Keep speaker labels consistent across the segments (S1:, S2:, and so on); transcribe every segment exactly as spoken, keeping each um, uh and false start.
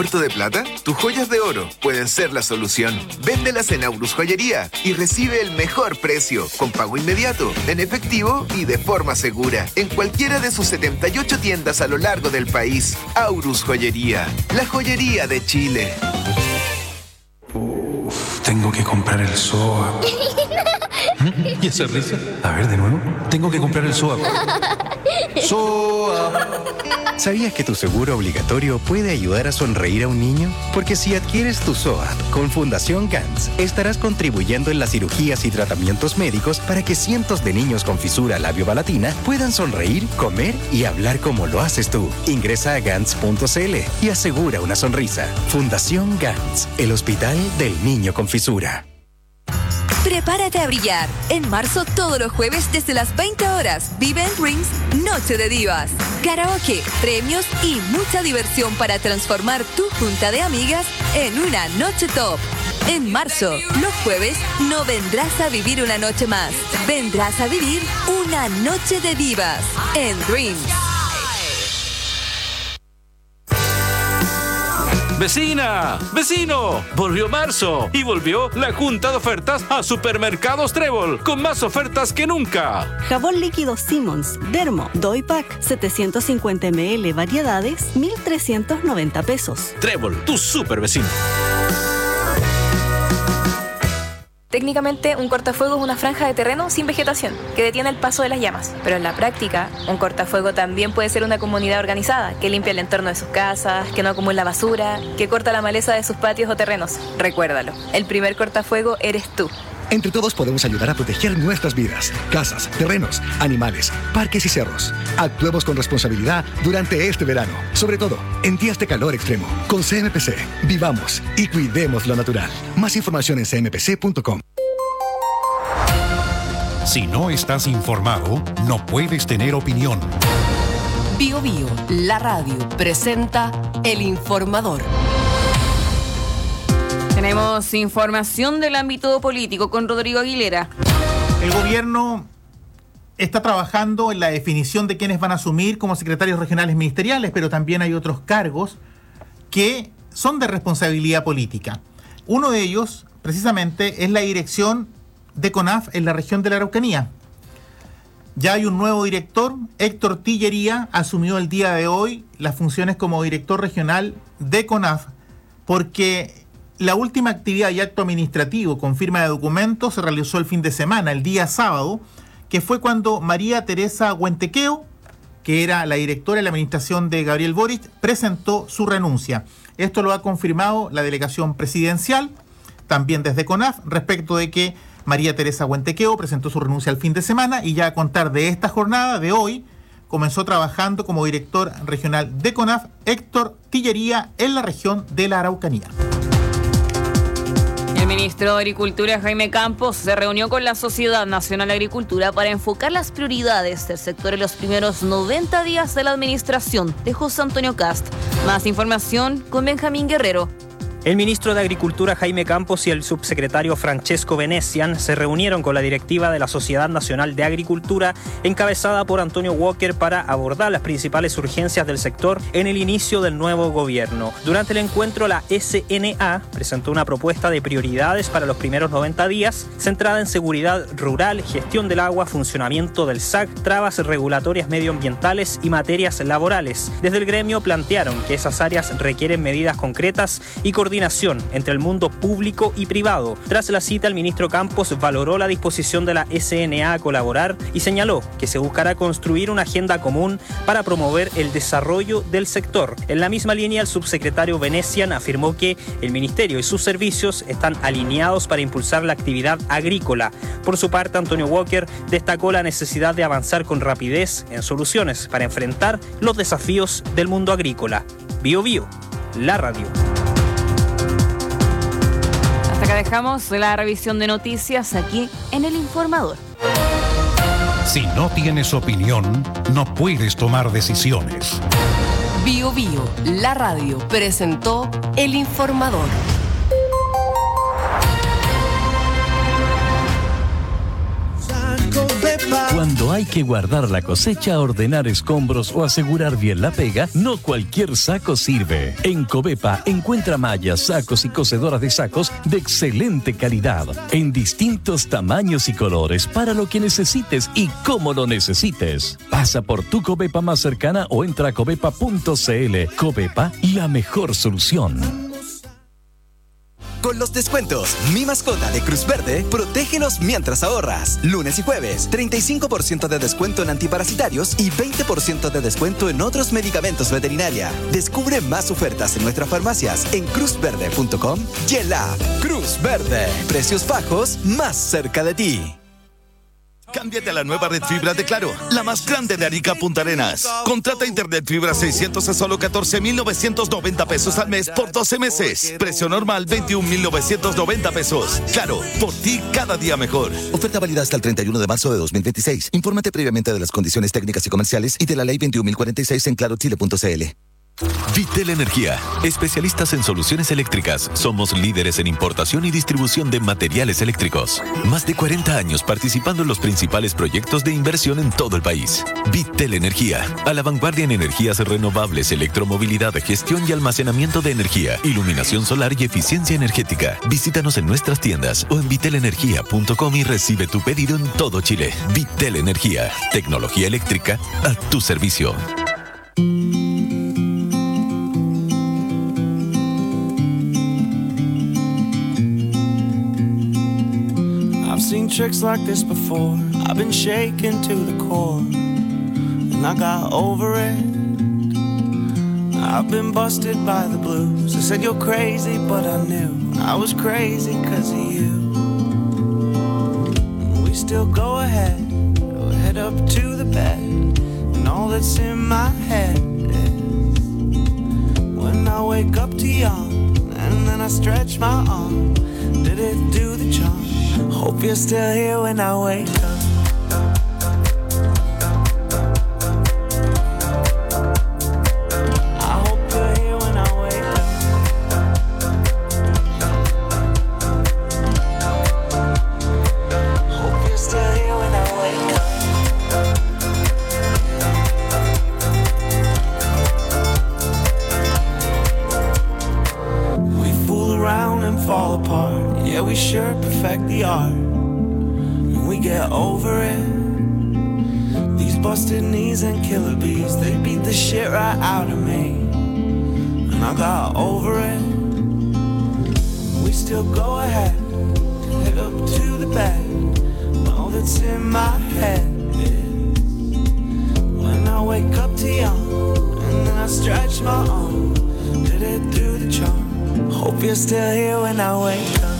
S1: corto de plata? Tus joyas de oro pueden ser la solución. Véndelas en Aurus Joyería y recibe el mejor precio, con pago inmediato, en efectivo y de forma segura, en cualquiera de sus setenta y ocho tiendas a lo largo del país. Aurus Joyería, la joyería de Chile.
S2: Uf, tengo que comprar el S O A P. ¿Y esa risa? A ver, de nuevo. Tengo que comprar el S O A P. S O A P.
S3: ¿Sabías que tu seguro obligatorio puede ayudar a sonreír a un niño? Porque si adquieres tu S O A P con Fundación Gantz, estarás contribuyendo en las cirugías y tratamientos médicos para que cientos de niños con fisura labiopalatina puedan sonreír, comer y hablar como lo haces tú. Ingresa a gantz punto c l y asegura una sonrisa. Fundación Gantz, el hospital del niño con fisura.
S4: Prepárate a brillar. En marzo, todos los jueves desde las veinte horas, vive en Dreams Noche de Divas. Karaoke, premios y mucha diversión para transformar tu junta de amigas en una noche top. En marzo, los jueves, no vendrás a vivir una noche más. Vendrás a vivir una noche de divas en Dreams.
S5: ¡Vecina! ¡Vecino! Volvió marzo y volvió la junta de ofertas a Supermercados Trébol, con más ofertas que nunca.
S6: Jabón líquido Simmons, Dermo, Doypack, setecientos cincuenta mililitros, variedades, mil trescientos noventa pesos.
S5: Trébol, tu super vecino.
S7: Técnicamente, un cortafuego es una franja de terreno sin vegetación que detiene el paso de las llamas. Pero en la práctica, un cortafuego también puede ser una comunidad organizada que limpia el entorno de sus casas, que no acumula basura, que corta la maleza de sus patios o terrenos. Recuérdalo, el primer cortafuego eres tú.
S8: Entre todos podemos ayudar a proteger nuestras vidas, casas, terrenos, animales, parques y cerros. Actuemos con responsabilidad durante este verano, sobre todo en días de calor extremo. Con C M P C, vivamos y cuidemos lo natural. Más información en c m p c punto com.
S9: Si no estás informado, no puedes tener opinión.
S10: Bio Bio, la radio, presenta El Informador.
S11: Tenemos información del ámbito político con Rodrigo Aguilera.
S12: El gobierno está trabajando en la definición de quiénes van a asumir como secretarios regionales ministeriales, pero también hay otros cargos que son de responsabilidad política. Uno de ellos, precisamente, es la dirección de CONAF en la región de la Araucanía. Ya hay un nuevo director, Héctor Tillería, asumió el día de hoy las funciones como director regional de CONAF, porque la última actividad y acto administrativo con firma de documentos se realizó el fin de semana, el día sábado, que fue cuando María Teresa Huentequeo, que era la directora de la administración de Gabriel Boric, presentó su renuncia. Esto lo ha confirmado la delegación presidencial, también desde CONAF, respecto de que María Teresa Huentequeo presentó su renuncia el fin de semana y ya a contar de esta jornada de hoy, comenzó trabajando como director regional de CONAF, Héctor Tillería, en la región de la Araucanía.
S11: El ministro de Agricultura, Jaime Campos, se reunió con la Sociedad Nacional de Agricultura para enfocar las prioridades del sector en los primeros noventa días de la administración de José Antonio Kast. Más información con Benjamín Guerrero.
S13: El ministro de Agricultura, Jaime Campos, y el subsecretario Francesco Venecian se reunieron con la directiva de la Sociedad Nacional de Agricultura, encabezada por Antonio Walker, para abordar las principales urgencias del sector en el inicio del nuevo gobierno. Durante el encuentro, la S N A presentó una propuesta de prioridades para los primeros noventa días, centrada en seguridad rural, gestión del agua, funcionamiento del S A C, trabas regulatorias medioambientales y materias laborales. Desde el gremio plantearon que esas áreas requieren medidas concretas y coordinación entre el mundo público y privado. Tras la cita, el ministro Campos valoró la disposición de la S N A a colaborar y señaló que se buscará construir una agenda común para promover el desarrollo del sector. En la misma línea, el subsecretario Venecian afirmó que el ministerio y sus servicios están alineados para impulsar la actividad agrícola. Por su parte, Antonio Walker destacó la necesidad de avanzar con rapidez en soluciones para enfrentar los desafíos del mundo agrícola. Bio Bio, la radio.
S11: Hasta acá dejamos la revisión de noticias aquí en El Informador.
S9: Si no tienes opinión, no puedes tomar decisiones.
S10: Bio Bio, la radio, presentó El Informador.
S14: Cuando hay que guardar la cosecha, ordenar escombros o asegurar bien la pega, no cualquier saco sirve. En Covepa encuentra mallas, sacos y cosedoras de sacos de excelente calidad, en distintos tamaños y colores, para lo que necesites y cómo lo necesites. Pasa por tu Covepa más cercana o entra a covepa punto cl. Covepa, la mejor solución.
S15: Con los descuentos Mi Mascota de Cruz Verde, protégenos mientras ahorras. Lunes y jueves, treinta y cinco por ciento de descuento en antiparasitarios y veinte por ciento de descuento en otros medicamentos veterinaria. Descubre más ofertas en nuestras farmacias en cruz verde punto com y en la app. Cruz Verde, precios bajos más cerca de ti.
S16: Cámbiate a la nueva red fibra de Claro, la más grande de Arica Punta Arenas. Contrata internet fibra seiscientos a solo catorce mil novecientos noventa pesos al mes por doce meses. Precio normal veintiún mil novecientos noventa pesos. Claro, por ti cada día mejor.
S17: Oferta válida hasta el treinta y uno de marzo de dos mil veintiséis. Infórmate previamente de las condiciones técnicas y comerciales y de la ley veintiún mil cuarenta y seis en claro chile punto cl.
S18: Vitel Energía, especialistas en soluciones eléctricas. Somos líderes en importación y distribución de materiales eléctricos. Más de cuarenta años participando en los principales proyectos de inversión en todo el país. Vitel Energía, a la vanguardia en energías renovables, electromovilidad, gestión y almacenamiento de energía, iluminación solar y eficiencia energética. Visítanos en nuestras tiendas o en vitel energía punto com y recibe tu pedido en todo Chile. Vitel Energía, tecnología eléctrica a tu servicio.
S19: I've seen tricks like this before. I've been shaken to the core, and I got over it. I've been busted by the blues. They said you're crazy, but I knew I was crazy cause of you. We still go ahead, go head up to the bed, and all that's in my head is when I wake up to yawn, and then I stretch my arm. Did it do the charm? Hope you're still here when I wake up. I hope you're here when I wake up. Hope you're still here when I wake up. We fool around and fall apart. Yeah, we sure perfect the art. We get over it. These busted knees and killer bees, they beat the shit right out of me, and I got over it. We still go ahead, head up to the bed. All that's in my head is when I wake up to yawn, and then I stretch my arm. Did it do the charm? Hope you're still here when I wake up.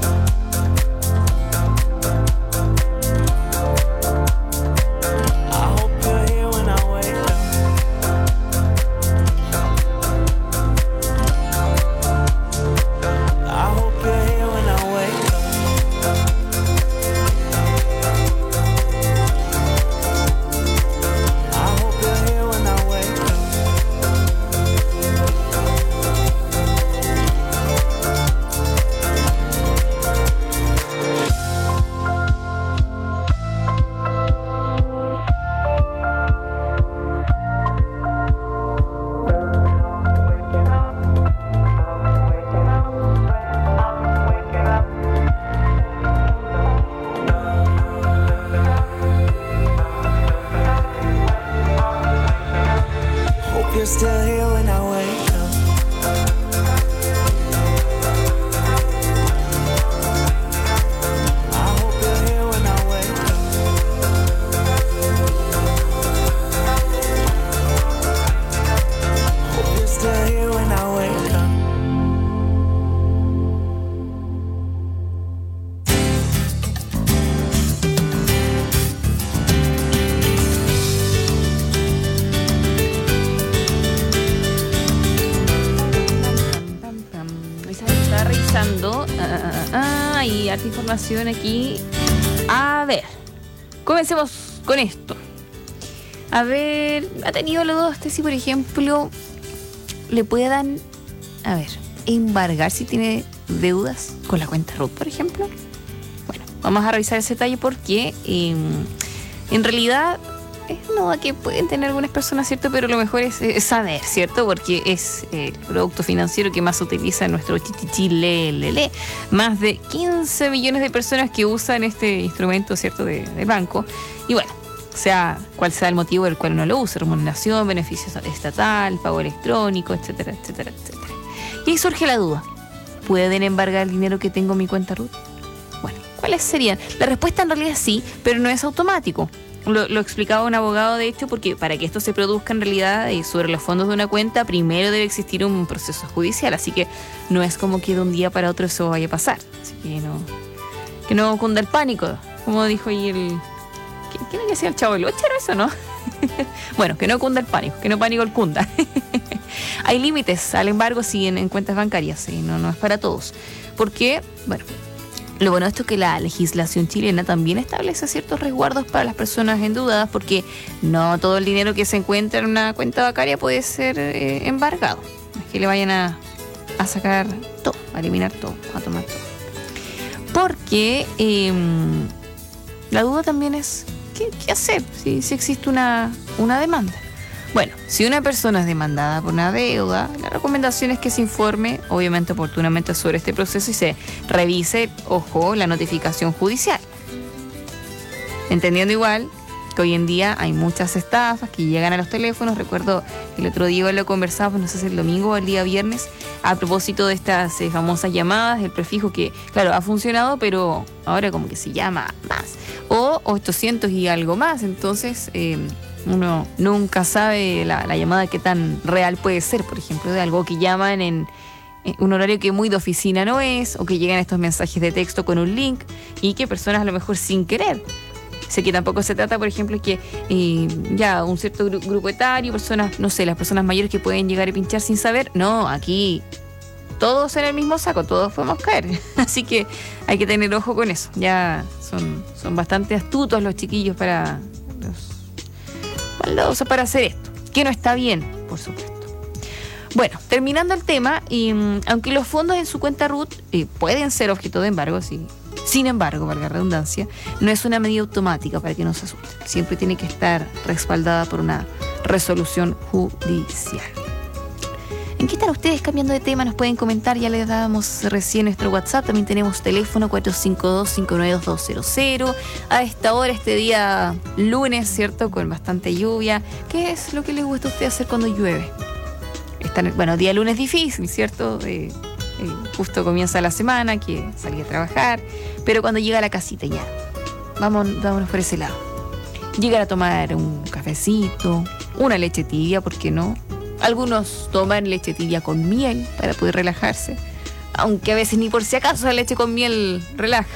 S11: Información aquí. A ver, comencemos con esto. A ver, ¿ha tenido los dos este si por ejemplo le puedan, a ver, embargar si tiene deudas con la cuenta R U T, por ejemplo? Bueno, vamos a revisar ese detalle porque eh, en realidad es una duda que pueden tener algunas personas, ¿cierto? Pero lo mejor es, es saber, ¿cierto? Porque es el producto financiero que más se utiliza en nuestro chichichilelele. Más de quince millones de personas que usan este instrumento, ¿cierto? De, de banco. Y bueno, sea cual sea el motivo del cual uno lo use, remuneración, beneficios estatal, pago electrónico, etcétera, etcétera, etcétera. Y ahí surge la duda. ¿Pueden embargar el dinero que tengo en mi cuenta R U T? Bueno, ¿cuáles serían? La respuesta en realidad es sí, pero no es automático. Lo, lo explicaba un abogado, de hecho, porque para que esto se produzca en realidad y sobre los fondos de una cuenta, primero debe existir un proceso judicial, así que no es como que de un día para otro eso vaya a pasar. Así que no, que no cunda el pánico, como dijo ahí el... ¿Quién le decía el Chavo del Ocho? ¿Era eso, no? Bueno, que no cunda el pánico, que no pánico el cunda. Hay límites al embargo, sí, en, en cuentas bancarias, sí, no, no es para todos. Porque, bueno... Lo bueno de esto es que la legislación chilena también establece ciertos resguardos para las personas endeudadas, porque no todo el dinero que se encuentra en una cuenta bancaria puede ser eh, embargado. No es que le vayan a, a sacar todo, a eliminar todo, a tomar todo. Porque eh, la duda también es, ¿qué, qué hacer si, si existe una, una demanda? Bueno, si una persona es demandada por una deuda, la recomendación es que se informe, obviamente oportunamente, sobre este proceso y se revise, ojo, la notificación judicial. Entendiendo igual que hoy en día hay muchas estafas que llegan a los teléfonos. Recuerdo el otro día lo conversamos, no sé si el domingo o el día viernes, a propósito de estas eh, famosas llamadas, el prefijo que, claro, ha funcionado, pero ahora como que se llama más. O ochocientos y algo más, entonces... Eh, uno nunca sabe la, la llamada qué tan real puede ser, por ejemplo, de algo que llaman en, en un horario que muy de oficina no es, o que llegan estos mensajes de texto con un link y que personas a lo mejor sin querer. Sé que tampoco se trata, por ejemplo, que eh, ya un cierto gru- grupo etario, personas, no sé, las personas mayores que pueden llegar a pinchar sin saber. No, aquí todos en el mismo saco, todos podemos caer. Así que hay que tener ojo con eso. Ya son, son bastante astutos los chiquillos para... maldoso para hacer esto, que no está bien, por supuesto. Bueno, terminando el tema, y, um, aunque los fondos en su cuenta R U T eh, pueden ser objeto de embargo, sí, sin embargo, valga la redundancia, no es una medida automática para que no se asusten. Siempre tiene que estar respaldada por una resolución judicial. ¿En qué están ustedes? Cambiando de tema, nos pueden comentar, ya les dábamos recién nuestro WhatsApp, también tenemos teléfono cuatro cinco dos, cinco nueve dos, dos cero cero. A esta hora, este día lunes, ¿cierto? Con bastante lluvia. ¿Qué es lo que les gusta a ustedes hacer cuando llueve? Están, bueno, día lunes difícil, ¿cierto? Eh, eh, justo comienza la semana, que salí a trabajar, pero cuando llega a la casita ya, vamos, vámonos por ese lado. Llegar a tomar un cafecito, una leche tibia, ¿por qué no? Algunos toman leche tibia con miel para poder relajarse, aunque a veces ni por si acaso la leche con miel relaja.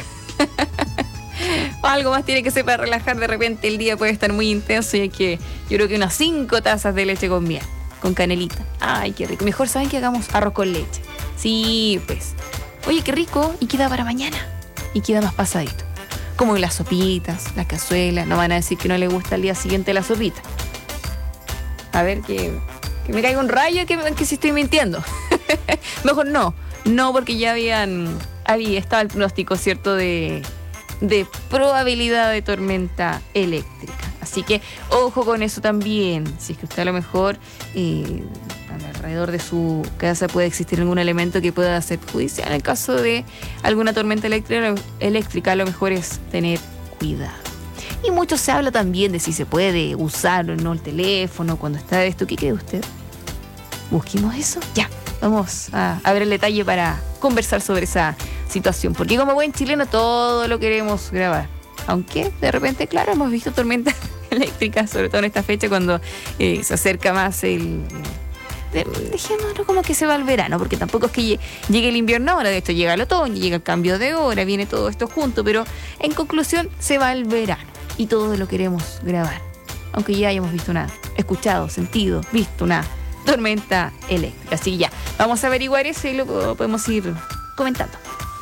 S11: Algo más tiene que ser para relajar, de repente el día puede estar muy intenso y hay que, yo creo que unas cinco tazas de leche con miel, con canelita. Ay, qué rico. Mejor saben que hagamos arroz con leche. Sí, pues. Oye, qué rico, y queda para mañana, y queda más pasadito. Como las sopitas, las cazuelas, no van a decir que no les gusta al día siguiente la sopita. A ver, que... que me caiga un rayo que, que si estoy mintiendo. Mejor no, no, porque ya habían, había, estaba el pronóstico, ¿cierto?, de, de probabilidad de tormenta eléctrica. Así que ojo con eso también. Si es que usted a lo mejor eh, alrededor de su casa puede existir algún elemento que pueda ser judicial, en el caso de alguna tormenta eléctrica, eléctrica a lo mejor es tener cuidado. Y mucho se habla también de si se puede usar o no el teléfono cuando está esto. ¿Qué cree usted? ¿Busquemos eso? Ya, vamos a, a ver el detalle para conversar sobre esa situación. Porque como buen chileno todo lo queremos grabar. Aunque de repente, claro, hemos visto tormentas eléctricas, sobre todo en esta fecha cuando eh, se acerca más el... De, dejémoslo como que se va el verano, porque tampoco es que llegue el invierno ahora, de hecho llega el otoño, llega el cambio de hora, viene todo esto junto, pero en conclusión se va el verano. Y todos lo queremos grabar, aunque ya hayamos visto una, escuchado, sentido, visto una tormenta eléctrica. Así que ya, vamos a averiguar eso y luego podemos ir comentando.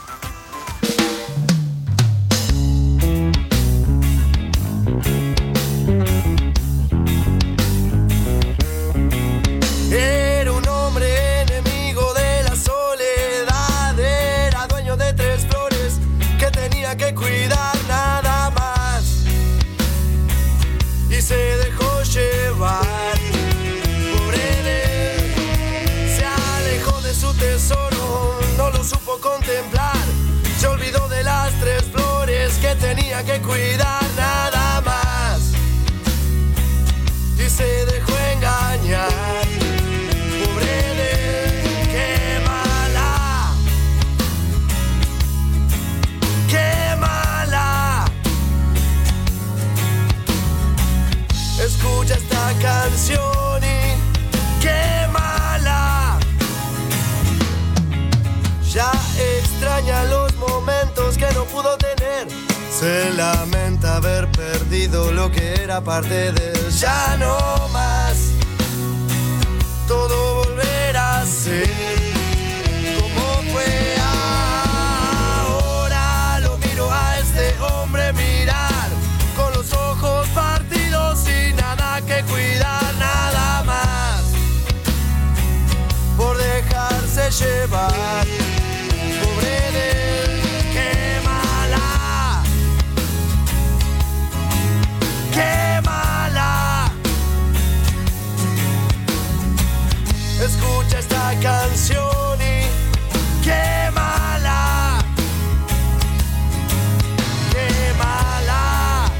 S19: Era un hombre enemigo de la soledad, era dueño de tres flores que tenía que cuidar nada más. tenía que cuidar nada más y se dejó engañar. Pobre de él, qué mala, qué mala. Escucha esta canción y qué mala. Ya extraña los momentos que no pudo tener. Se lamenta haber perdido lo que era parte de él. Ya no más, todo volverá a ser como fue. Ahora lo miro a este hombre mirar con los ojos partidos y nada que cuidar, nada más por dejarse llevar. Pobre de él, qué mala, qué mala. Escucha esta canción y qué mala, qué mala,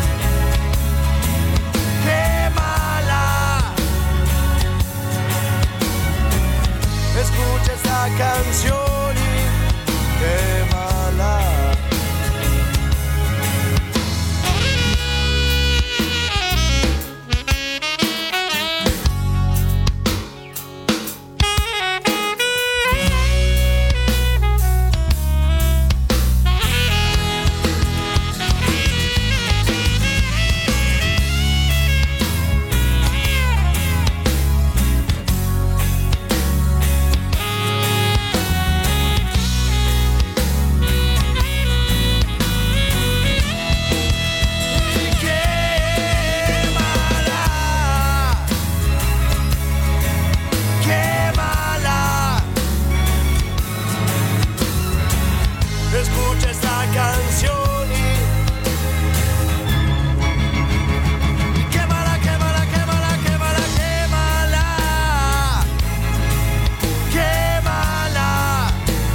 S19: qué mala. Escucha esta canción. Qué mala. Escucha esta canción y qué mala, qué mala, qué mala, qué mala, qué mala, qué mala.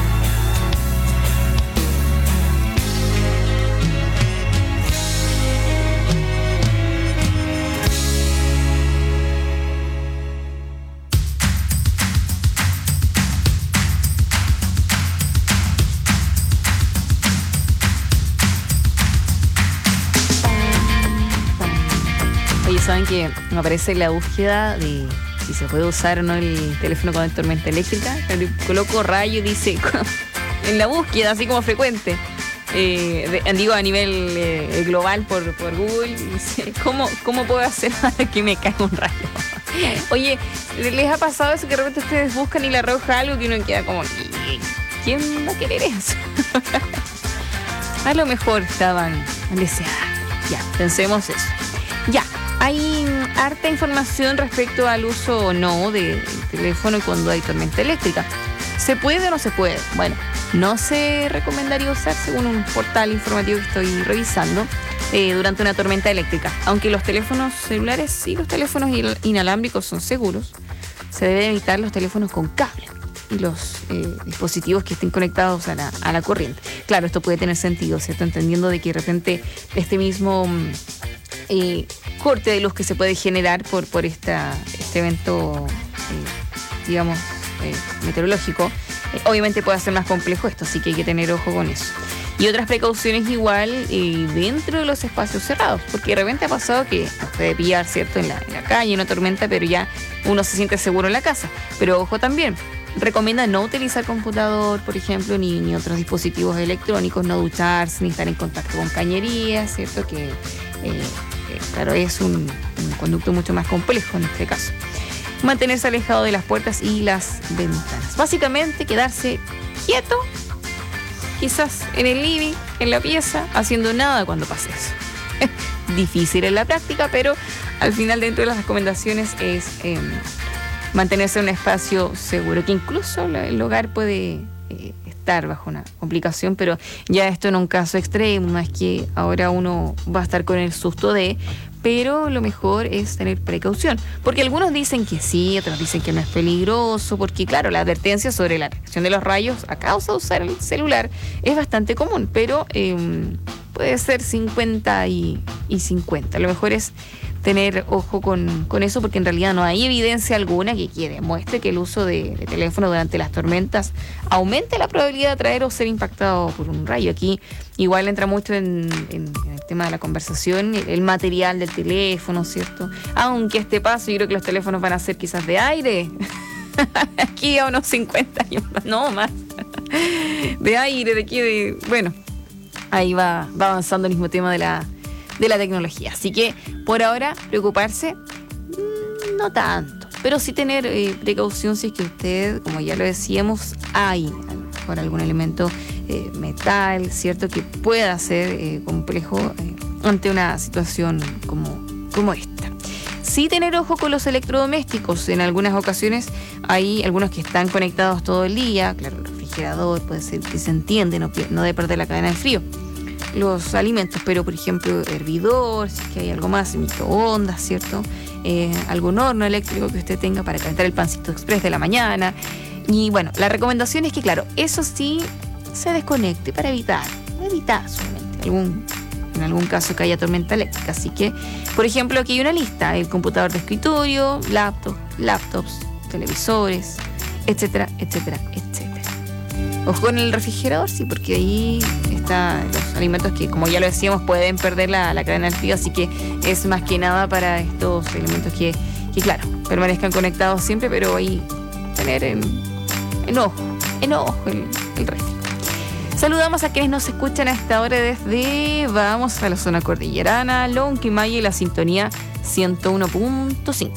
S11: Saben que me aparece la búsqueda de si se puede usar o no el teléfono con tormenta eléctrica. Coloco rayo y dice en la búsqueda, así como frecuente, eh, de, digo a nivel eh, global por, por Google, dice ¿cómo, cómo puedo hacer para que me caiga un rayo? Oye, ¿les ha pasado eso que de repente ustedes buscan y le arroja algo que uno queda como ¿quién va a querer eso? A lo mejor estaban deseadas. Ya, pensemos eso. Ya. Hay harta información respecto al uso o no del teléfono cuando hay tormenta eléctrica. ¿Se puede o no se puede? Bueno, no se recomendaría usar según un portal informativo que estoy revisando eh, durante una tormenta eléctrica. Aunque los teléfonos celulares y los teléfonos inalámbricos son seguros, se debe evitar los teléfonos con cable y los eh, dispositivos que estén conectados a la, a la corriente. Claro, esto puede tener sentido, ¿cierto? Entendiendo de que de repente este mismo... Eh, corte de luz que se puede generar por, por esta, este evento, eh, digamos, eh, meteorológico, eh, obviamente puede ser más complejo esto, así que hay que tener ojo con eso. Y otras precauciones igual eh, dentro de los espacios cerrados, porque de repente ha pasado que nos puede pillar, ¿cierto?, en la, en la calle, en una tormenta, pero ya uno se siente seguro en la casa. Pero ojo también, recomienda no utilizar computador, por ejemplo, ni, ni otros dispositivos electrónicos, no ducharse, ni estar en contacto con cañerías, ¿cierto?, que... Eh, Claro, es un, un conducto mucho más complejo en este caso. Mantenerse alejado de las puertas y las ventanas. Básicamente, quedarse quieto, quizás en el living, en la pieza, haciendo nada cuando pase eso. Difícil en la práctica, pero al final dentro de las recomendaciones es eh, mantenerse en un espacio seguro, que incluso el hogar puede... Eh, estar bajo una complicación, pero ya esto en un caso extremo, no es que ahora uno va a estar con el susto de, pero lo mejor es tener precaución, porque algunos dicen que sí, otros dicen que no es peligroso, porque claro, la advertencia sobre la reacción de los rayos a causa de usar el celular es bastante común, pero eh, puede ser cincuenta y, y cincuenta. Lo mejor es tener ojo con, con eso, porque en realidad no hay evidencia alguna que, que demuestre que el uso de, de teléfono durante las tormentas aumente la probabilidad de atraer o ser impactado por un rayo. Aquí igual entra mucho en, en, en el tema de la conversación, el, el material del teléfono, ¿cierto? Aunque a este paso yo creo que los teléfonos van a ser quizás de aire. Aquí a unos cincuenta años más, no más. De aire, de aquí, de... Bueno, ahí va, va avanzando el mismo tema de la... de la tecnología. Así que por ahora preocuparse no tanto, pero sí tener eh, precaución si es que usted, como ya lo decíamos, hay por algún elemento eh, metal, cierto, que pueda ser eh, complejo eh, ante una situación como, como esta. Sí tener ojo con los electrodomésticos. En algunas ocasiones hay algunos que están conectados todo el día. Claro, el refrigerador puede ser que se entiende, no, no debe perder la cadena de frío. Los alimentos, pero por ejemplo hervidor, si es que hay algo más, microondas, ¿cierto? Eh, algún horno eléctrico que usted tenga para calentar el pancito express de la mañana. Y bueno, la recomendación es que, claro, eso sí se desconecte para evitar, evitar solamente algún, en algún caso que haya tormenta eléctrica. Así que, por ejemplo, aquí hay una lista: el computador de escritorio, laptop, laptops, televisores, etcétera, etcétera, etcétera. Ojo con el refrigerador, sí, porque ahí están los alimentos que, como ya lo decíamos, pueden perder la, la cadena del frío, así que es más que nada para estos elementos que, que claro, permanezcan conectados siempre, pero ahí tener en, en ojo, en ojo el, el refri. Saludamos a quienes nos escuchan a esta hora desde, vamos a la zona cordillerana, Lonquimaya y la sintonía ciento uno punto cinco.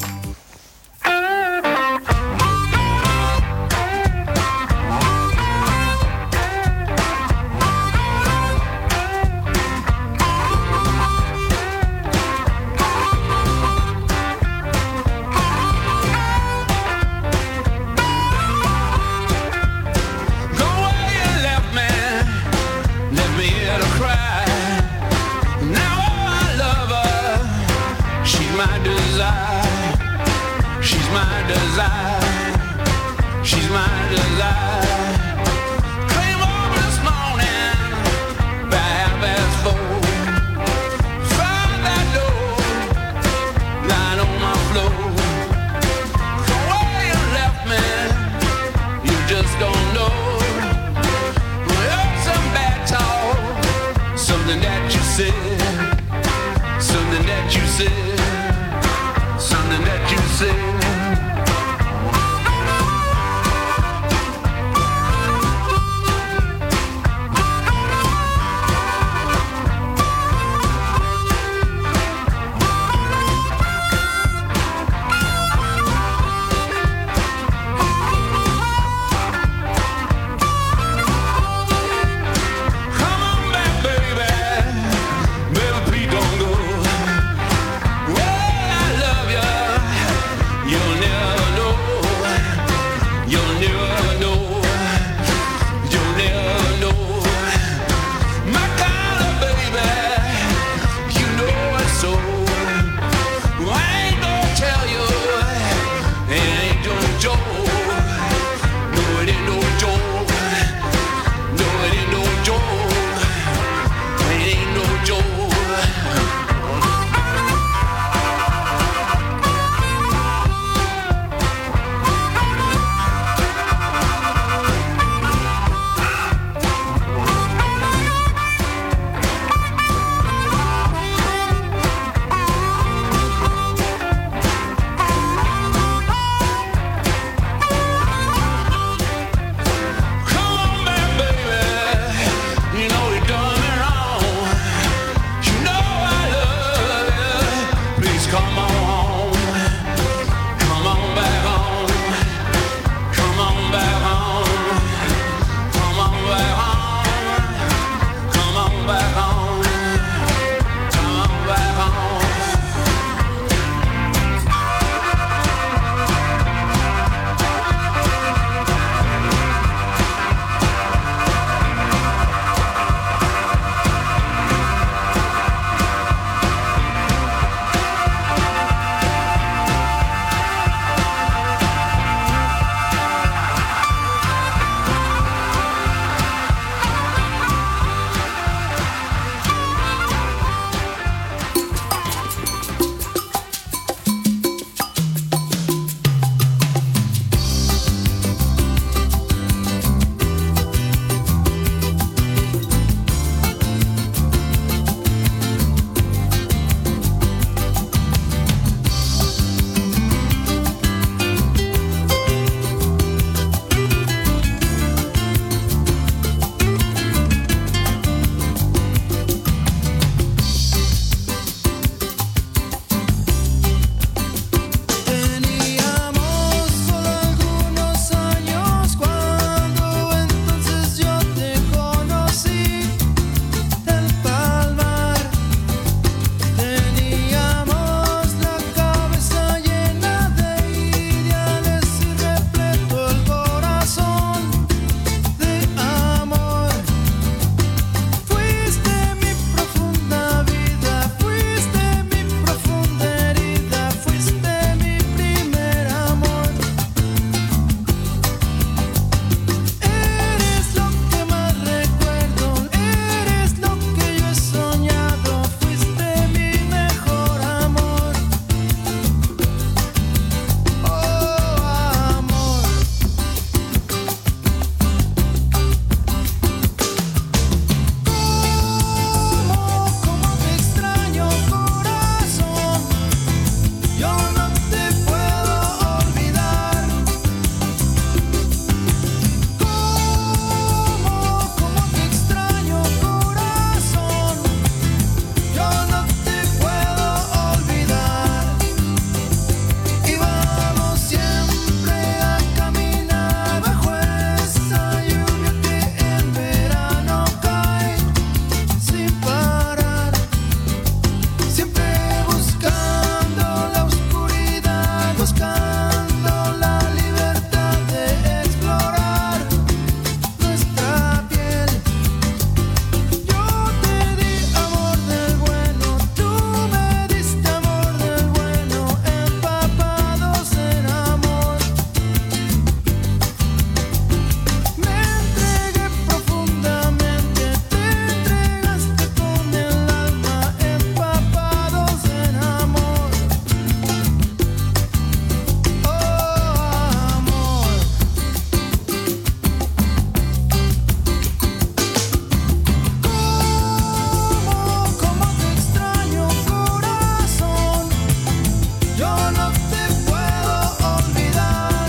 S19: Yo no te puedo olvidar.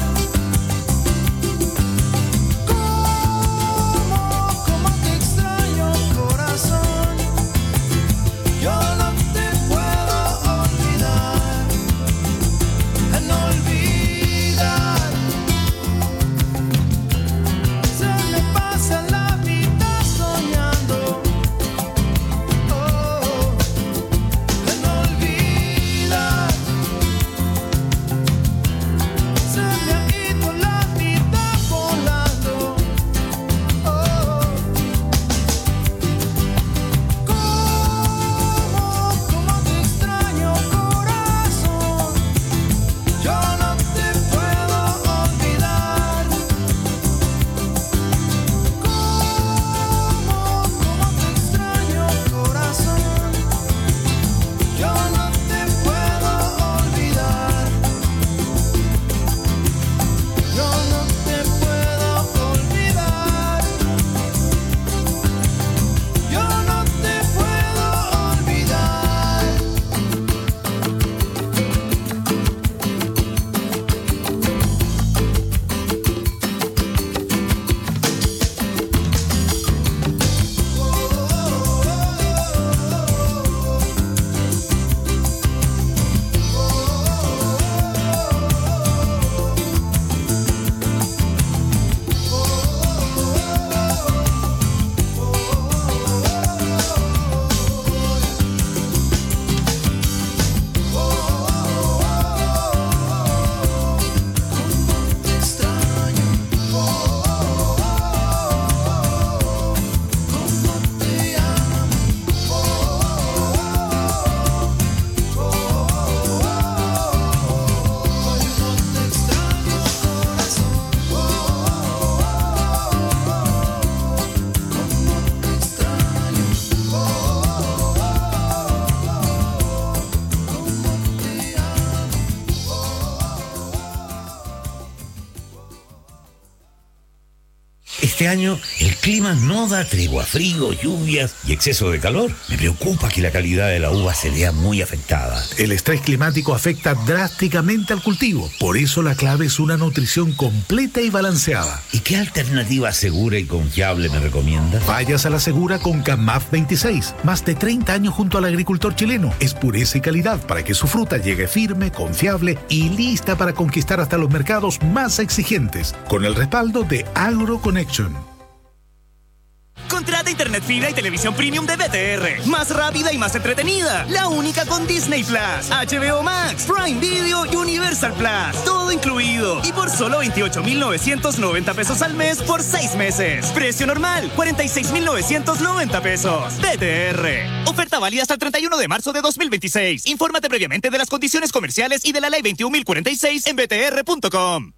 S19: ¿Cómo, cómo te extraño, corazón? Yo no te puedo olvidar. En olvidar. Se me pasa la vida soñando. Oh, en olvidar. Se me ha ido la vida volando. Oh, cómo, cómo te extraño, corazón. Yo no te puedo olvidar. Cómo, cómo te extraño, corazón. Yo no te puedo olvidar. Yo no te puedo olvidar. Yo no te puedo olvidar.
S20: Este año el clima no da tregua, frío, lluvias y exceso de calor. Me preocupa que la calidad de la uva se vea muy afectada.
S21: El estrés climático afecta drásticamente al cultivo. Por eso la clave es una nutrición completa y balanceada.
S20: ¿Y qué alternativa segura y confiable me recomienda?
S21: Vayas a la segura con Camaf veintiséis. Más de treinta años junto al agricultor chileno. Es pureza y calidad para que su fruta llegue firme, confiable y lista para conquistar hasta los mercados más exigentes. Con el respaldo de AgroConnection.
S22: Contrata internet fibra y televisión premium de B T R. Más rápida y más entretenida. La única con Disney Plus, H B O Max, Prime Video y Universal Plus. Todo incluido. Y por solo veintiocho mil novecientos noventa pesos al mes por seis meses. Precio normal, cuarenta y seis mil novecientos noventa pesos. B T R. Oferta válida hasta el treinta y uno de marzo de dos mil veintiséis. Infórmate previamente de las condiciones comerciales y de la ley veintiún mil cuarenta y seis en b t r punto com.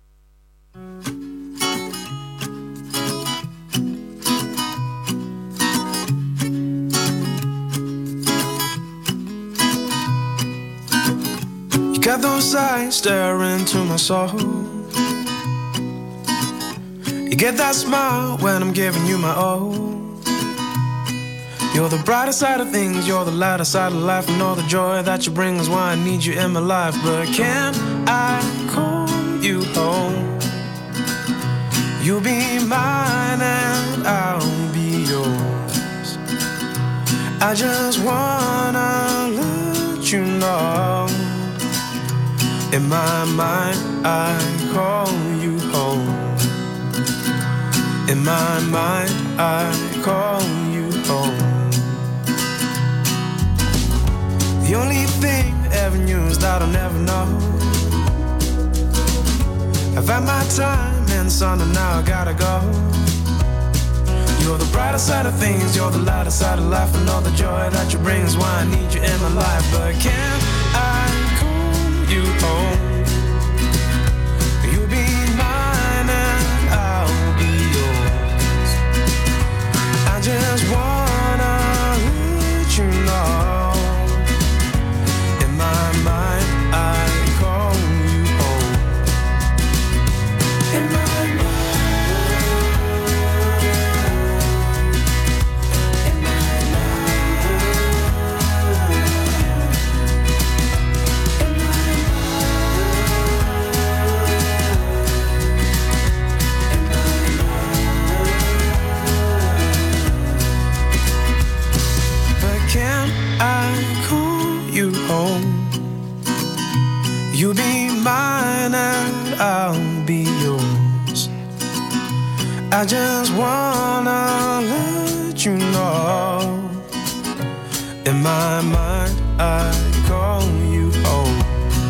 S19: Got those eyes staring into my soul. You get that smile when I'm giving you my all. You're the brighter side of things, you're the lighter side of life. And all the joy that you bring is why I need you in my life. But can I call you home? You'll be mine and I'll be yours. I just wanna let you know, in my mind, I call you home. In my mind, I call you home. The only thing I ever knew is that I'll never know. I've had my time in the sun and now I gotta go. You're the brighter side of things, you're the lighter side of life. And all the joy that you bring is why I need you in my life. But can I you home? You'll be mine and I'll be yours. I just wanna let you know, in my mind I call you home. In my mind, in my mind. You be mine and I'll be yours. I just wanna let you know. In my mind I call you home.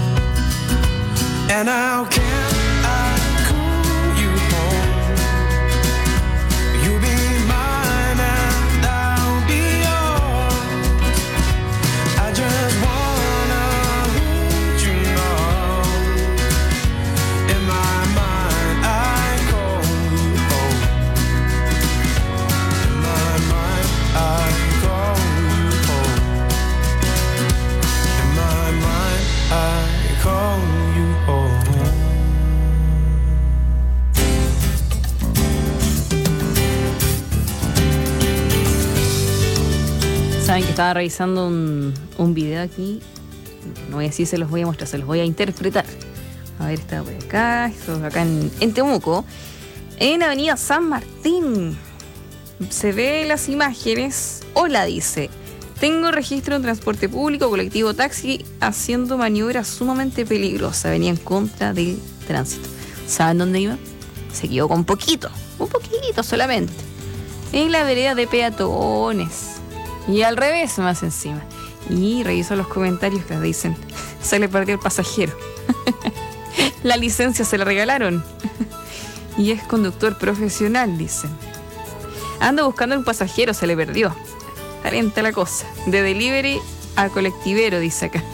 S19: And how can I call you home? You be mine and I'll be yours. I just wanna let you know. In my mind I call you home. In my mind I call you home. In my mind I call you home.
S11: Saben que estaba revisando un, un video aquí. No voy a decir, se los voy a mostrar, se los voy a interpretar. A ver, está por acá, esto es acá en, en Temuco, en Avenida San Martín. Se ve las imágenes. Hola, dice: tengo registro en transporte público, colectivo, taxi, haciendo maniobras sumamente peligrosas. Venía en contra del tránsito. ¿Saben dónde iba? Se equivocó un poquito, un poquito solamente. En la vereda de peatones. Y al revés, más encima. Y reviso los comentarios que dicen: se le perdió el pasajero. La licencia se la regalaron. Y es conductor profesional, dicen. Ando buscando un pasajero, se le perdió. Caliente la cosa. De delivery a colectivero, dice acá.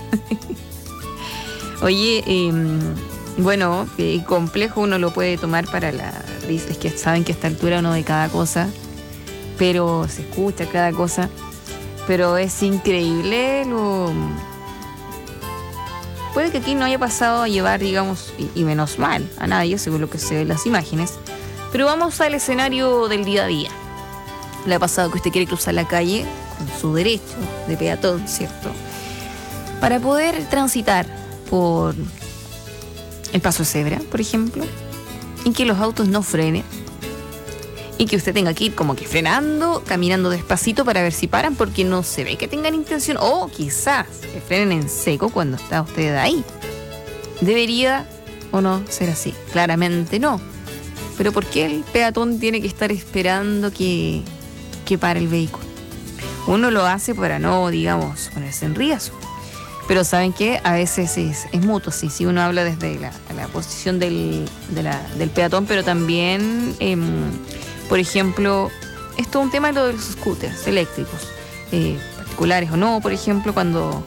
S11: Oye, eh, bueno, eh, complejo uno lo puede tomar para la risa. Es que saben que a esta altura uno de cada cosa, pero se escucha cada cosa. Pero es increíble lo... Puede que aquí no haya pasado a llevar, digamos, y, y menos mal, a nadie, según lo que se ve en las imágenes. Pero vamos al escenario del día a día. Le ha pasado que usted quiere cruzar la calle con su derecho de peatón, ¿cierto? Para poder transitar por el paso de cebra, por ejemplo, en que los autos no frenen, y que usted tenga que ir como que frenando, caminando despacito para ver si paran, porque no se ve que tengan intención, o quizás que frenen en seco cuando está usted ahí. ¿Debería o no ser así? Claramente no. Pero ¿por qué el peatón tiene que estar esperando que, que pare el vehículo? Uno lo hace para no, digamos, ponerse en riesgo. Pero ¿saben qué? A veces es, es mutuo, sí, sí, uno habla desde la, la posición del, de la, del peatón, pero también... Eh, Por ejemplo, esto es un tema de lo de los scooters eléctricos, eh, particulares o no, por ejemplo, cuando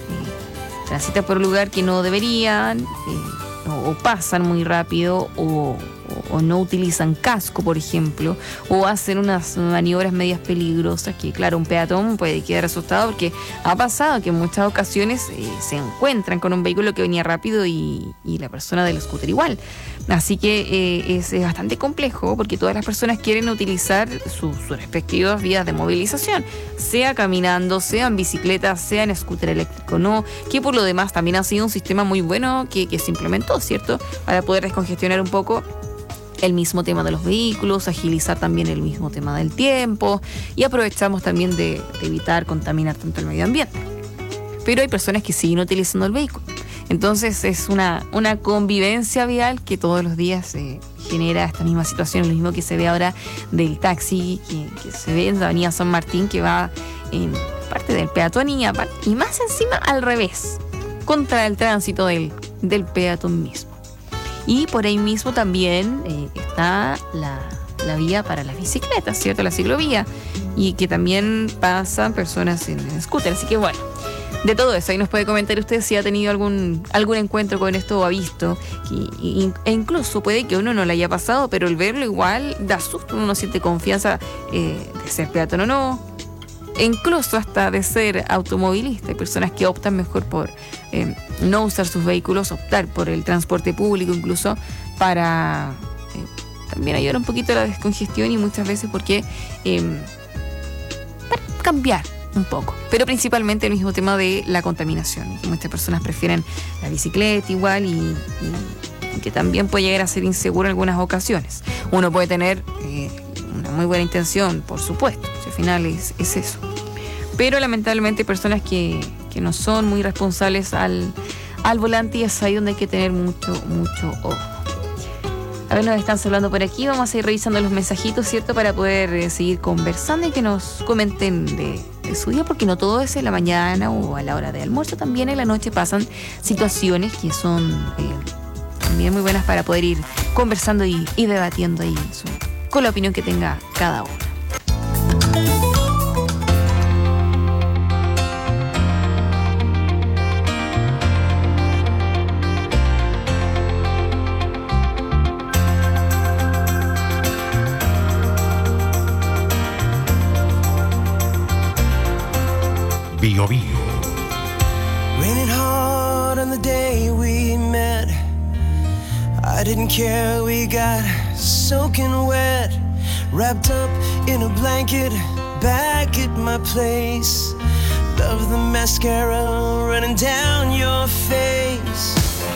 S11: eh, transitan por un lugar que no deberían, eh, o, o pasan muy rápido, o, o, o no utilizan casco, por ejemplo, o hacen unas maniobras medias peligrosas que, claro, un peatón puede quedar asustado porque ha pasado que en muchas ocasiones eh, se encuentran con un vehículo que venía rápido y, y la persona del scooter igual. Así que eh, es, es bastante complejo porque todas las personas quieren utilizar su, sus respectivas vías de movilización, sea caminando, sea en bicicleta, sea en scooter eléctrico, ¿no? Que por lo demás también ha sido un sistema muy bueno que, que se implementó, ¿cierto? Para poder descongestionar un poco el mismo tema de los vehículos, agilizar también el mismo tema del tiempo, y aprovechamos también de, de evitar contaminar tanto el medio ambiente. Pero hay personas que siguen utilizando el vehículo. Entonces es una, una convivencia vial que todos los días eh, genera esta misma situación, lo mismo que se ve ahora del taxi, que, que se ve en la avenida San Martín, que va en parte del peatón y, y más encima al revés, contra el tránsito del, del peatón mismo. Y por ahí mismo también eh, está la, la vía para las bicicletas, ¿cierto? La ciclovía, y que también pasan personas en, en scooter, así que bueno. De todo eso, ahí nos puede comentar usted si ha tenido algún algún encuentro con esto o ha visto. Y, y, e incluso puede que uno no le haya pasado, pero el verlo igual da susto, uno no siente confianza eh, de ser peatón o no. E incluso hasta de ser automovilista. Hay personas que optan mejor por eh, no usar sus vehículos, optar por el transporte público incluso para eh, también ayudar un poquito a la descongestión y muchas veces porque eh, para cambiar un poco, pero principalmente el mismo tema de la contaminación. Muchas personas prefieren la bicicleta igual y, y que también puede llegar a ser inseguro en algunas ocasiones. Uno puede tener eh, una muy buena intención, por supuesto, si al final es, es eso, pero lamentablemente hay personas que, que no son muy responsables al, al volante y es ahí donde hay que tener mucho, mucho ojo. A ver, nos están saludando por aquí. Vamos a ir revisando los mensajitos, ¿cierto? Para poder eh, seguir conversando y que nos comenten de, de su día, porque no todo es en la mañana o a la hora de almuerzo. También en la noche pasan situaciones que son eh, también muy buenas para poder ir conversando y, y debatiendo ahí su, con la opinión que tenga cada uno.
S9: Bio Bio.
S19: Raining hard on the day we met. I didn't care, we got soaking wet. Wrapped up in a blanket, back at my place. Love the mascara running down your face.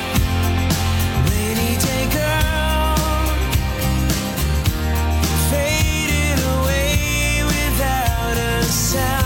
S19: Rainy day girl, faded away without a sound.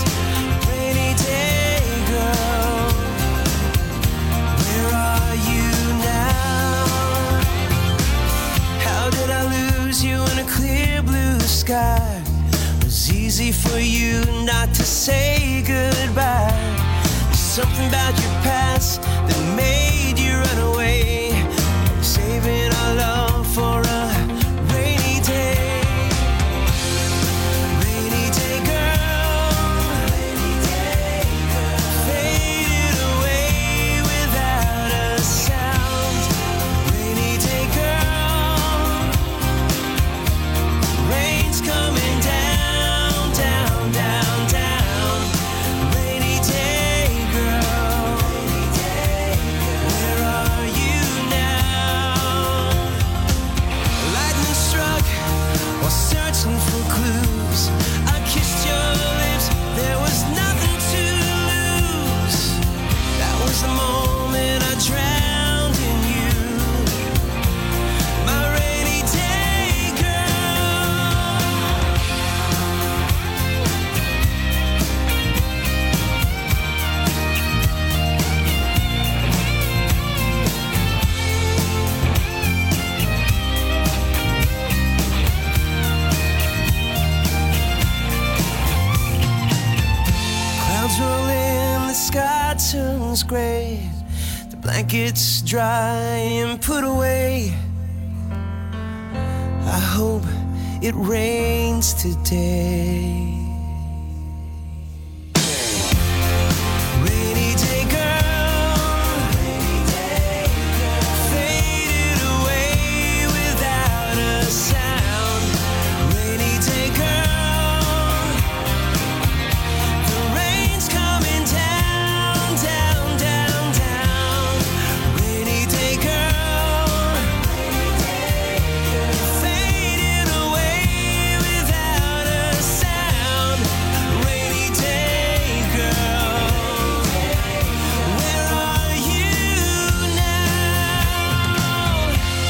S19: Sky. It was easy for you not to say goodbye. There's something about your past that made you run away. Saving our love for a rainy day. Rainy day girl, rainy day girl, faded away without a sound. Rainy day girl, rain's coming down, down, down, down. Rainy day girl, rainy day girl, where are you now? Lightning struck while searching for clues. I kissed your lips, there was nothing to lose. That was the moment I drowned in you. My rainy day girl. Clouds roll in, the sky turns gray. The blankets dry and put away. I hope it rains today. Rainy day girl, rainy day girl, faded away without a sound. Rainy day girl, the rain's coming down, down, down, down. Rainy day girl, rainy day girl, faded away without a sound. Rainy day girl, where are you now?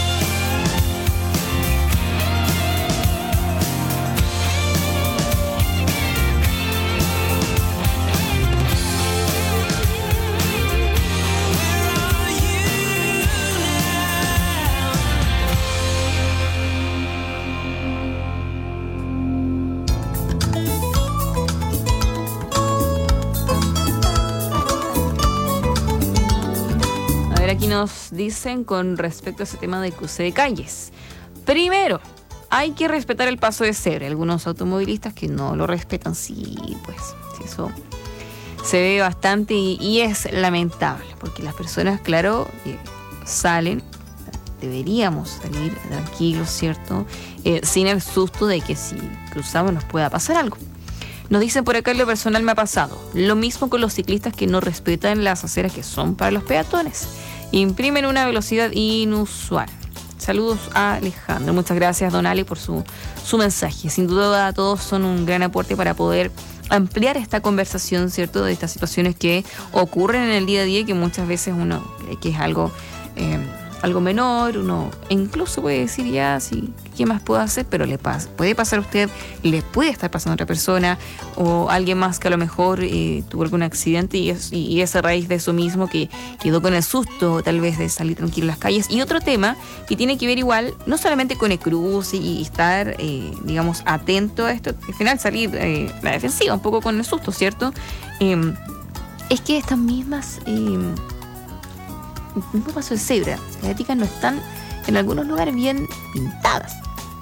S11: A ver, aquí nos dicen con respecto a ese tema de cruce de calles. Primero, hay que respetar el paso de cebra. Algunos automovilistas que no lo respetan, sí, pues, sí, eso se ve bastante y, y es lamentable, porque las personas, claro, eh, salen, deberíamos salir tranquilos, ¿cierto? Eh, sin el susto de que si cruzamos nos pueda pasar algo. Nos dicen por acá, en lo personal me ha pasado. Lo mismo con los ciclistas que no respetan las aceras que son para los peatones. Imprimen una velocidad inusual. Saludos a Alejandro. Muchas gracias, don Ali, por su, su mensaje. Sin duda, todos son un gran aporte para poder ampliar esta conversación, ¿cierto? De estas situaciones que ocurren en el día a día y que muchas veces uno cree que es algo eh, algo menor, uno incluso puede decir ya, sí, ¿qué más puedo hacer? Pero le pasa, puede pasar a usted, le puede estar pasando a otra persona o alguien más que a lo mejor eh, tuvo algún accidente y es, y es a raíz de eso mismo que quedó con el susto tal vez de salir tranquilo en las calles. Y otro tema que tiene que ver igual, no solamente con el cruce y, y estar, eh, digamos, atento a esto, al final salir eh, la defensiva, un poco con el susto, ¿cierto? Eh, es que estas mismas... Eh, el mismo paso de cebra, las éticas no están en algunos lugares bien pintadas.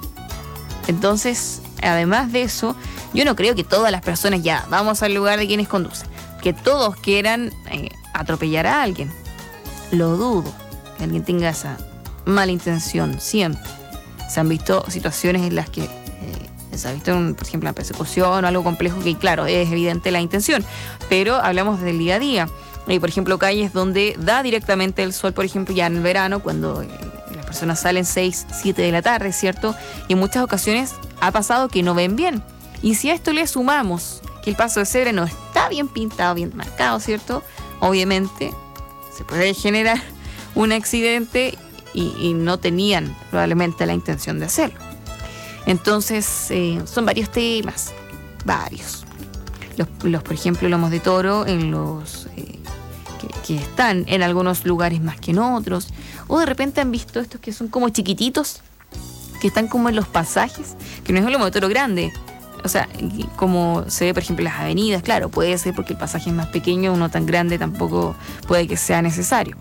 S11: Entonces, además de eso, yo no creo que todas las personas ya vamos al lugar de quienes conducen, que todos quieran eh, atropellar a alguien. Lo dudo, que alguien tenga esa mala intención siempre. Se han visto situaciones en las que eh, se ha visto, un, por ejemplo, una persecución o algo complejo que, claro, es evidente la intención, pero hablamos del día a día. Hay, por ejemplo, calles donde da directamente el sol, por ejemplo, ya en el verano, cuando eh, las personas salen seis, siete de la tarde, ¿cierto? Y en muchas ocasiones ha pasado que no ven bien. Y si a esto le sumamos que el paso de cebra no está bien pintado, bien marcado, ¿cierto? Obviamente se puede generar un accidente y, y no tenían probablemente la intención de hacerlo. Entonces, eh, son varios temas, varios. Los, los, por ejemplo, lomos de toro en los... Eh, Que, que están en algunos lugares más que en otros, o de repente han visto estos que son como chiquititos, que están como en los pasajes, que no es un lomo de toro grande, o sea, como se ve por ejemplo en las avenidas, claro, puede ser porque el pasaje es más pequeño, uno tan grande tampoco puede que sea necesario,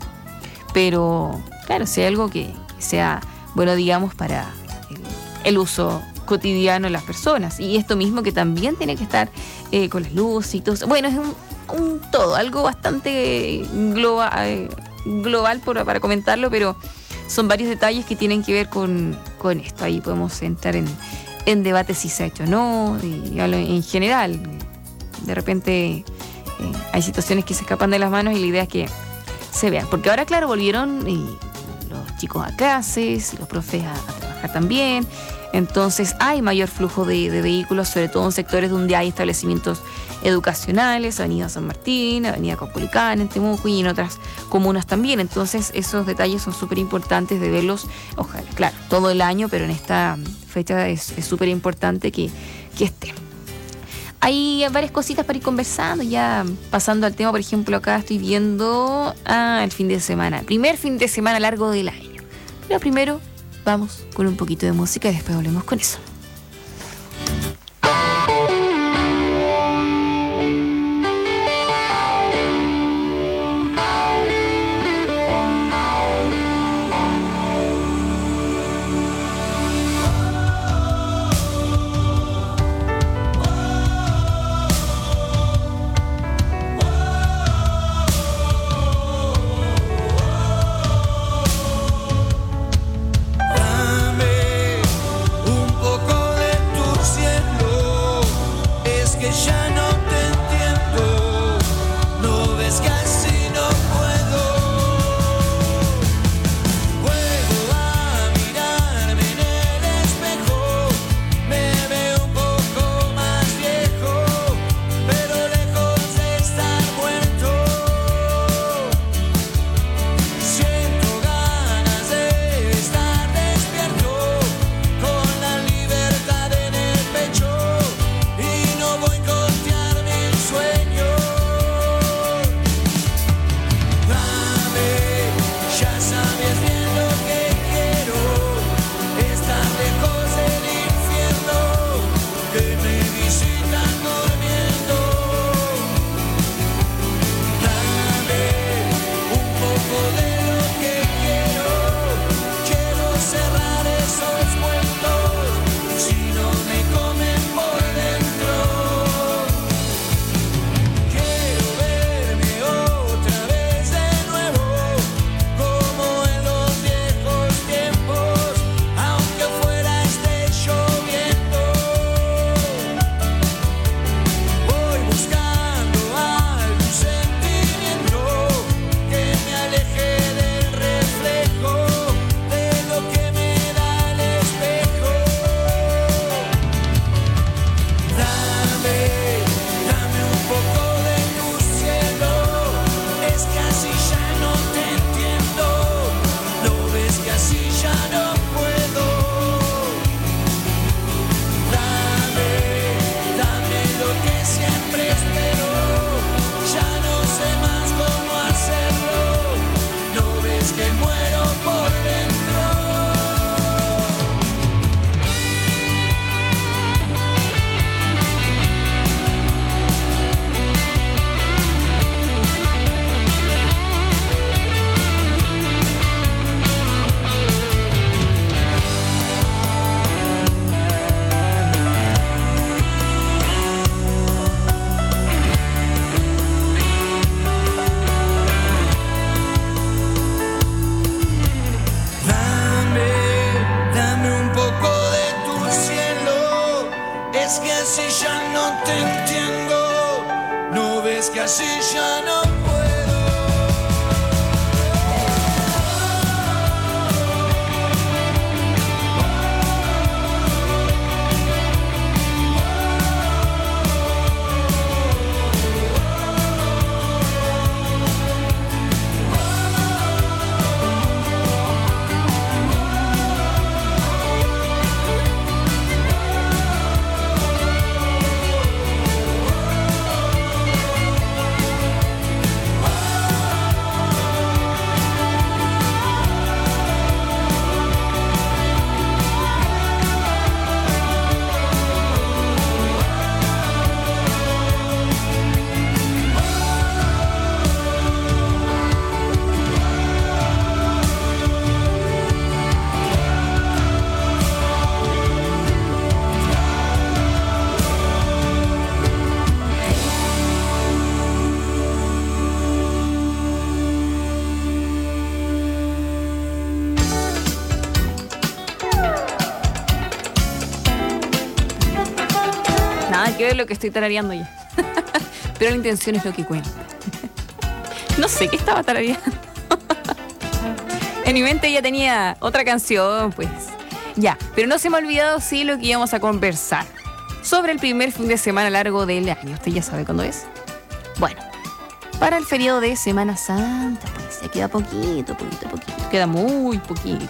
S11: pero claro, si hay algo que, que sea bueno, digamos, para el, el uso cotidiano de las personas, y esto mismo que también tiene que estar eh, con las luces y todo, bueno, es un un todo, algo bastante global, eh, global por, para comentarlo, pero son varios detalles que tienen que ver con, con esto. Ahí podemos entrar en, en debate si se ha hecho o no, y, en general. De repente eh, hay situaciones que se escapan de las manos y la idea es que se vean. Porque ahora, claro, volvieron eh, los chicos a clases, los profes a, a trabajar también. Entonces hay mayor flujo de, de vehículos, sobre todo en sectores donde hay establecimientos educacionales, Avenida San Martín, Avenida Caupolicán, en Temuco y en otras comunas también. Entonces esos detalles son súper importantes de verlos, ojalá, claro, todo el año, pero en esta fecha es súper importante que, que estén. Hay varias cositas para ir conversando, ya pasando al tema, por ejemplo, acá estoy viendo ah, el fin de semana, primer fin de semana largo del año. Pero primero vamos con un poquito de música y después volvemos con eso.
S19: Un poco porque así ya no puedo.
S11: Nada que ver lo que estoy tarareando ya. Pero la intención es lo que cuenta. No sé qué estaba tarareando. En mi mente ya tenía otra canción, pues. Ya, pero no se me ha olvidado sí lo que íbamos a conversar. Sobre el primer fin de semana largo del año. ¿Usted ya sabe cuándo es? Bueno, para el feriado de Semana Santa, pues ya queda poquito, poquito, poquito. Queda muy poquito.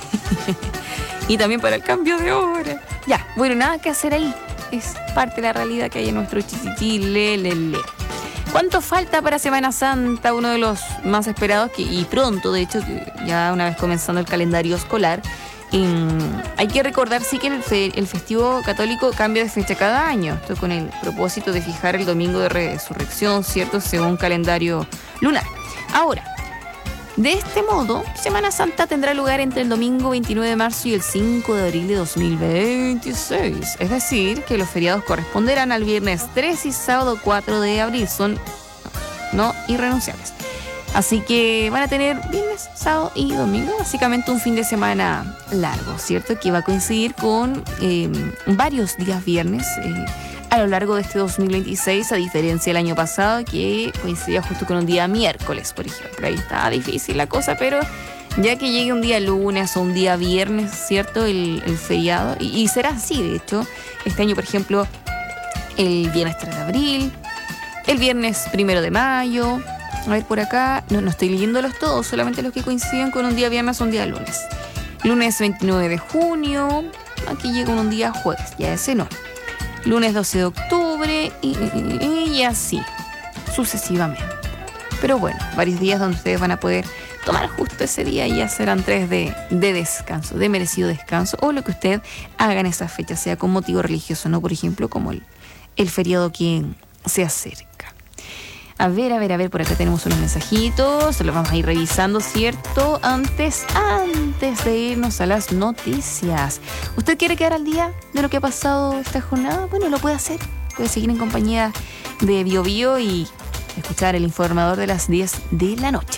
S11: Y también para el cambio de hora. Ya, bueno, nada que hacer ahí. Es parte de la realidad que hay en nuestro chichichi, le, le, le. ¿Cuánto falta para Semana Santa? Uno de los más esperados, que, y pronto, de hecho, que ya una vez comenzando el calendario escolar. Eh, hay que recordar, sí, que el, fe, el festivo católico cambia de fecha cada año. Esto con el propósito de fijar el domingo de resurrección, ¿cierto? Según calendario lunar. Ahora, de este modo, Semana Santa tendrá lugar entre el domingo veintinueve de marzo y el cinco de abril de dos mil veintiséis. Es decir, que los feriados corresponderán al viernes tres y sábado cuatro de abril. Son no irrenunciables. Así que van a tener viernes, sábado y domingo, básicamente un fin de semana largo, ¿cierto? Que va a coincidir con eh, varios días viernes eh, a lo largo de este dos mil veintiséis, a diferencia del año pasado, que coincidía justo con un día miércoles, por ejemplo. Ahí está difícil la cosa, pero ya que llegue un día lunes o un día viernes, ¿cierto? El, el feriado, y, y será así, de hecho, este año, por ejemplo, el viernes tres de abril, el viernes primero de mayo. A ver, por acá, no, no estoy leyéndolos todos, solamente los que coinciden con un día viernes o un día lunes. Lunes veintinueve de junio, aquí llega un día jueves, ya ese no. Lunes doce de octubre y, y, y así, sucesivamente. Pero bueno, varios días donde ustedes van a poder tomar justo ese día y ya serán tres de, de descanso, de merecido descanso, o lo que usted haga en esa fecha, sea con motivo religioso, ¿no? Por ejemplo, como el, el feriado que se acerca. A ver, a ver, a ver, por acá tenemos unos mensajitos, los vamos a ir revisando, ¿cierto? Antes, antes de irnos a las noticias. ¿Usted quiere quedar al día de lo que ha pasado esta jornada? Bueno, lo puede hacer. Puede seguir en compañía de Bio Bio y escuchar el informador de las diez de la noche.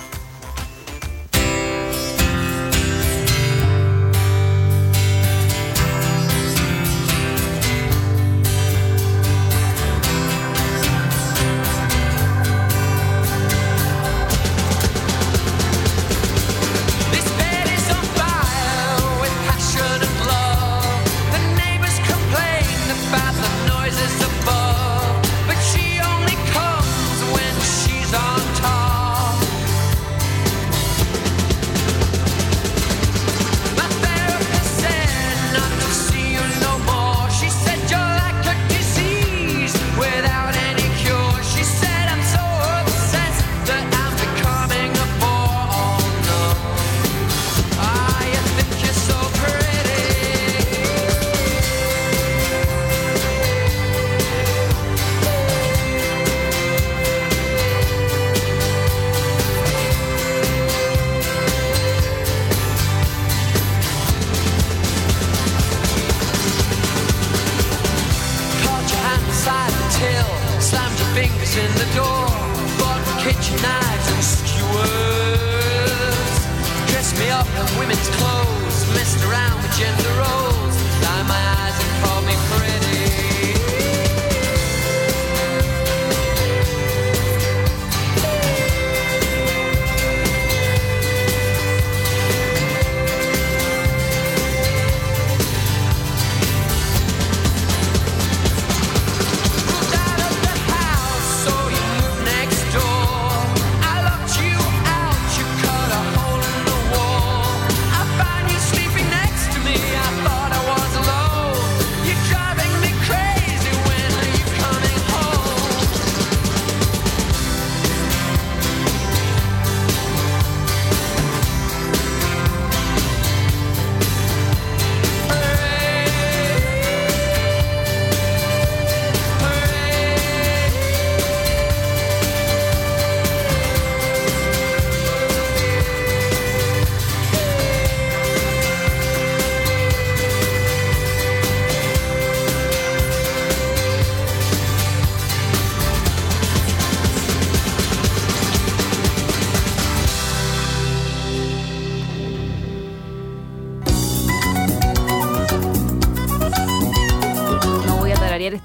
S19: in the door, bought kitchen knives and skewers. Dressed me up in women's clothes, messed around with gender roles, lined my eyes and called me pretty.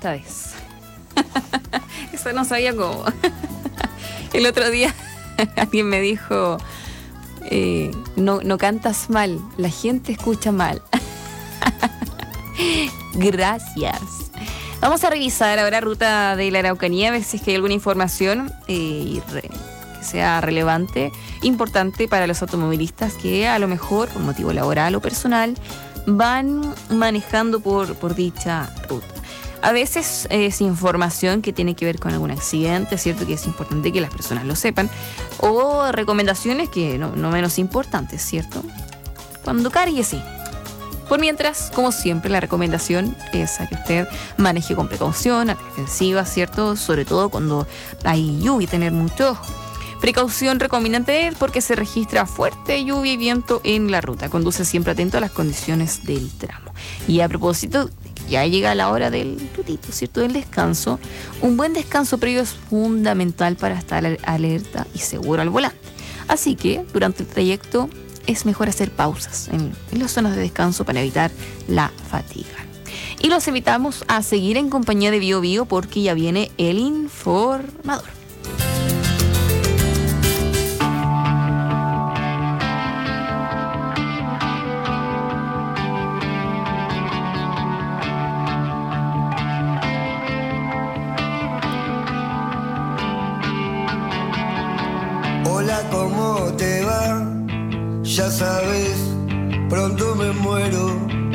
S11: esta vez. Eso no sabía cómo. El otro día alguien me dijo, eh, no, no cantas mal, la gente escucha mal. Gracias. Vamos a revisar ahora ruta de la Araucanía, a ver si es que hay alguna información eh, re, que sea relevante, importante para los automovilistas que a lo mejor, por motivo laboral o personal, van manejando por, por dicha ruta. A veces es información que tiene que ver con algún accidente, es cierto que es importante que las personas lo sepan, o recomendaciones que no, no menos importantes, ¿cierto? Cuando cargue, sí. Por mientras, como siempre, la recomendación es a que usted maneje con precaución, a la defensiva, ¿cierto? Sobre todo cuando hay lluvia, tener mucho ojo. Precaución recomendante porque se registra fuerte lluvia y viento en la ruta. Conduce siempre atento a las condiciones del tramo. Y a propósito, ya llega la hora del tutito, ¿cierto? Del descanso. Un buen descanso previo es fundamental para estar alerta y seguro al volante. Así que, durante el trayecto, es mejor hacer pausas en, en las zonas de descanso para evitar la fatiga. Y los invitamos a seguir en compañía de Bio Bio porque ya viene el informador.
S1: Hola, ¿cómo te va? Ya sabes, pronto me muero.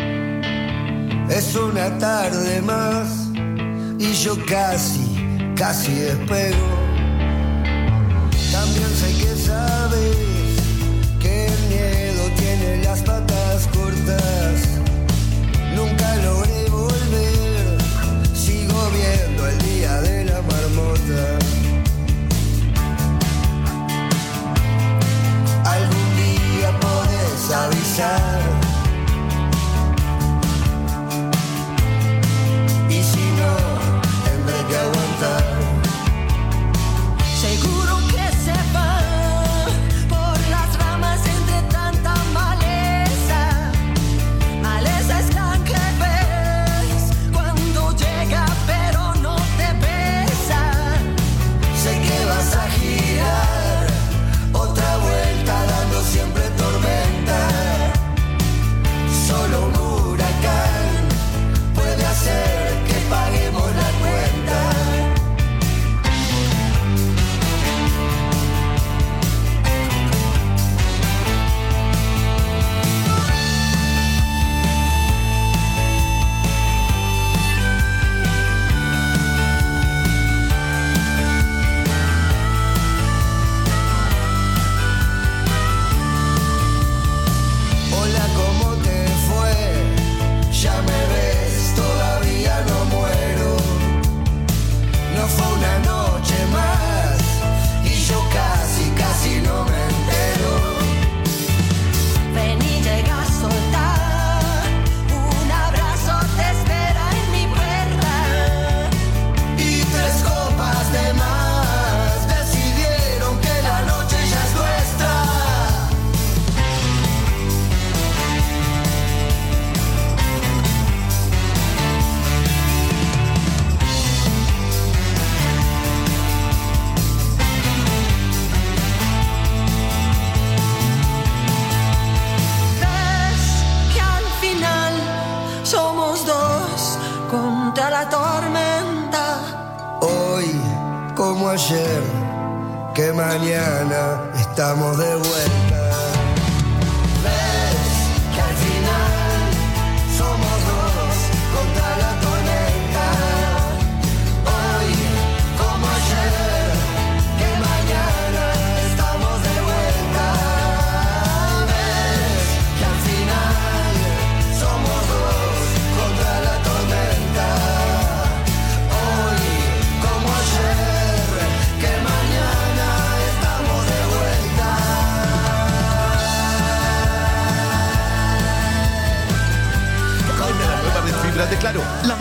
S1: Es una tarde más y yo casi, casi despego. También sé que sabes que el miedo tiene las patas cortas. Nunca logré volver, sigo viendo el día de la marmota. Algún día podés avisar. Y si no, tendré que aguantar. Seguro que se va por las ramas entre tanta maleza. Maleza es la que ves cuando llega pero no te pesa. Sé que vas a girar otra vuelta dando siempre tormenta. Solo un huracán puede hacer que paguemos la cuenta. Hola, ¿cómo te fue? Ya me ves, todavía no muero. No fue una noche más y yo casi, casi no me entero. Ven y llega a soltar, un abrazo te espera en mi perra. Y tres copas de más decidieron que la noche ya es nuestra. Ves que al final somos dos contra la tormenta. Hoy como ayer, que mañana estamos de vuelta. Ves que al final somos dos contra la tormenta. Hoy como ayer, que mañana estamos de vuelta. Ves que al final somos dos contra la tormenta. Hoy como ayer, que mañana estamos de vuelta.
S16: Con la nueva red fibra de Claro, la